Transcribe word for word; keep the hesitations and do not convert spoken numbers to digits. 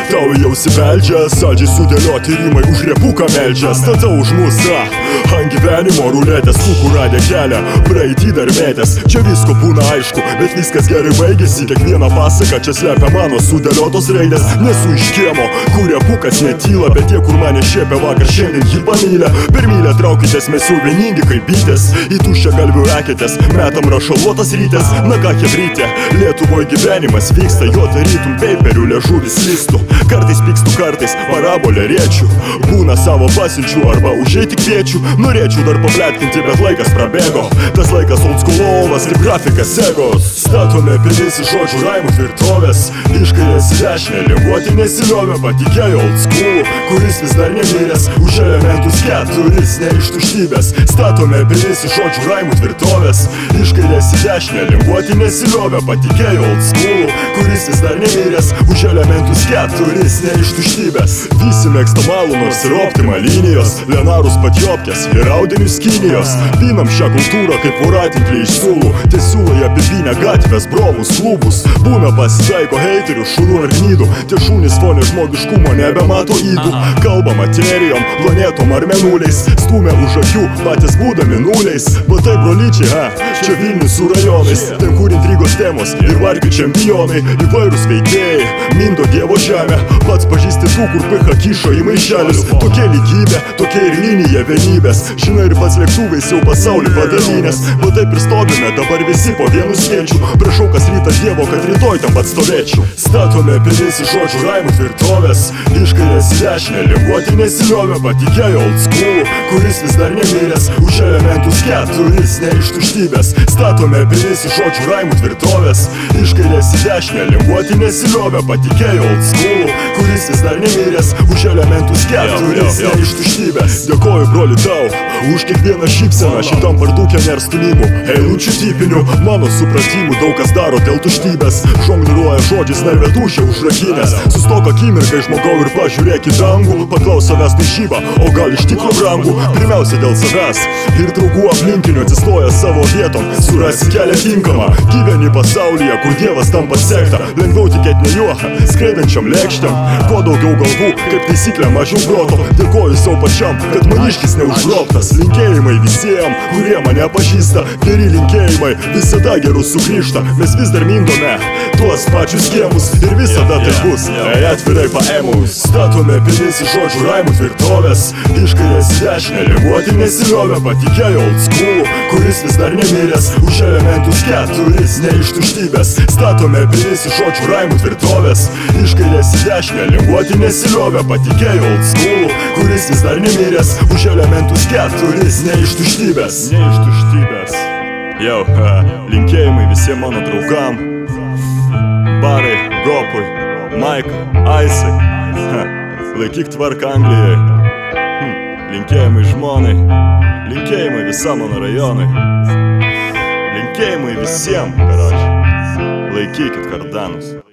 Tau jau sibeldžia, saldžiai sudėlioti rimai už riepuką meldžia. Statau už mūsą ant gyvenimo ruletės, kukų radę kelią, praeitį dar metęs. Čia visko būna aišku, bet viskas gerai baigėsi. Kiekviena pasaka čia slepia mano sudėliotos raidės. Nesu iš kiemo, kur riepukas netyla, bet tie, kur mane šiepia vakar, šiandien jį pamylė. Per mylę traukitės, mes jau vieningi kaip bitės. Į tuščią galvių eketės, metam rašaluotas rytės. Na ką hebrytė, Lietuvoj gyvenimas vyksta, jo tarytum peiperių liežuvis listų. Kartais pykstu, kartais parabolę rėčiu. Būna savo pasiunčiu arba užeiti kviečiu. Norėčiau dar papletkinti, bet laikas prabėgo. Tas laikas old schoolovas kaip grafikas segos. Statome pilis iš žodžių raimų tvirtovės. Iš kairės į dešinę linguoti nesiliovė. Patikėjo old school, kuris vis dar nemiręs. Už elementus keturis, ne iš tuštybės. Statome pilis iš žodžių raimų tvirtovės. Iš kairės į dešinę linguoti nesiliovė. Patikėjo old school, kuris vis dar nemiręs. Už elementus keturis, ne iš tuštybės. Visi mėgsta malų, nors ir optima linijos. Lenarus patjopkės ir audinius Kinijos. Pinam šią kultūrą kaip voratinklį iš siūlų. Tiesiūlai apipinę gatvės, brovus, klubus. Būna pasitaiko heiterių, šunų ar gnydų. Tie šunys fonė žmogiškumo nebemato ydų. Kalba materijom, planetom ar mėnuliais. Stumia už akių, patys būdami nuliais. Bet tai brolyčiai, ha, čia Vilnius su rajonais. Ten kur intrigos temos ir vargių čempionai. Įvairūs veikėjai, mindo dievo žemę. Pats pažįsti tų, kur picha kišo į maišelius. Tokia lygybė, tokia ir linija vienybės. Žinai ir pats lėktuvais jau pasaulį padalinės. Bet taip ir stovime dabar visi po vienu skėčiu. Prašau kas rytą dievo, kad rytoj tam pat stovėčiau. Statome pilis iš žodžių raimų tvirtovės. Iš kairės į dešinę linguoti nesiliovė. Patikėjo old school, kuris vis dar nemiręs. Už elementus keturis, ne iš tuštybės. Statome pilis iš žodžių raimų tvirtovės. Iš kairės į dešinę linguoti nesiliovė. Patikėjo old school, kuris vis dar nemiręs. Už elementus keturis, ne iš tuštybės. Dėkoju broli tau už kiekvieną šypseną. Šitam pardukę nėr stumimų, eilučių tipinių. Mano supratimu daug kas daro dėl tuštybės. Žongliruoja žodžiais narvedūšė užrakinės. Sustok akimirkai žmogau ir pažiūrėk į dangų. Paklaus savęs tai žyba, o gal iš tikro brangų. Pirmiausia dėl savęs ir draugų aplinkinių. Atsistoja savo vietom, surasi kelią tinkamą. Gyveni pasaulyje, kur dievas tampa sekta. Lengviau tikėt ne juo, skraidančiam lėkštėm. Kuo daugiau galvų, kaip taisyklė mažiau proto. Dėkoju savo pačiam, kad maniškis neužgrobtas. Linkėjimai visiem, kurie mane pažįsta. Geri linkėjimai visada gerus sugrįžta. Mes vis dar mindome tuos pačius kiemus. Ir visada tai bus, ei atvirai paėmus. Statome pilis iš žodžių raimų tvirtovės. Iš kairės į dešinę linguoti nesiliovė. Patikėjo old school, kuris vis dar nemiręs. Už elementus keturis, ne iš tuštybės. Statome pilis iš žodžių raimų tvirtovės. Iš kairės į dešinę linguoti nesiliovė. Patikėjo old school, kuris vis dar nemiręs. Už elementus keturis, ne iš tuštybės. Ne iš tuštybės. Jau, ha, linkėjimai visiems mano draugam. Barai, Gopui, Maikai, Aisai. Ha, laikyk tvarką Anglijai. hm, Linkėjimai žmonai. Linkėjimai visam mano rajonai. Linkėjimai visiems, karoči. Laikykit kardanus.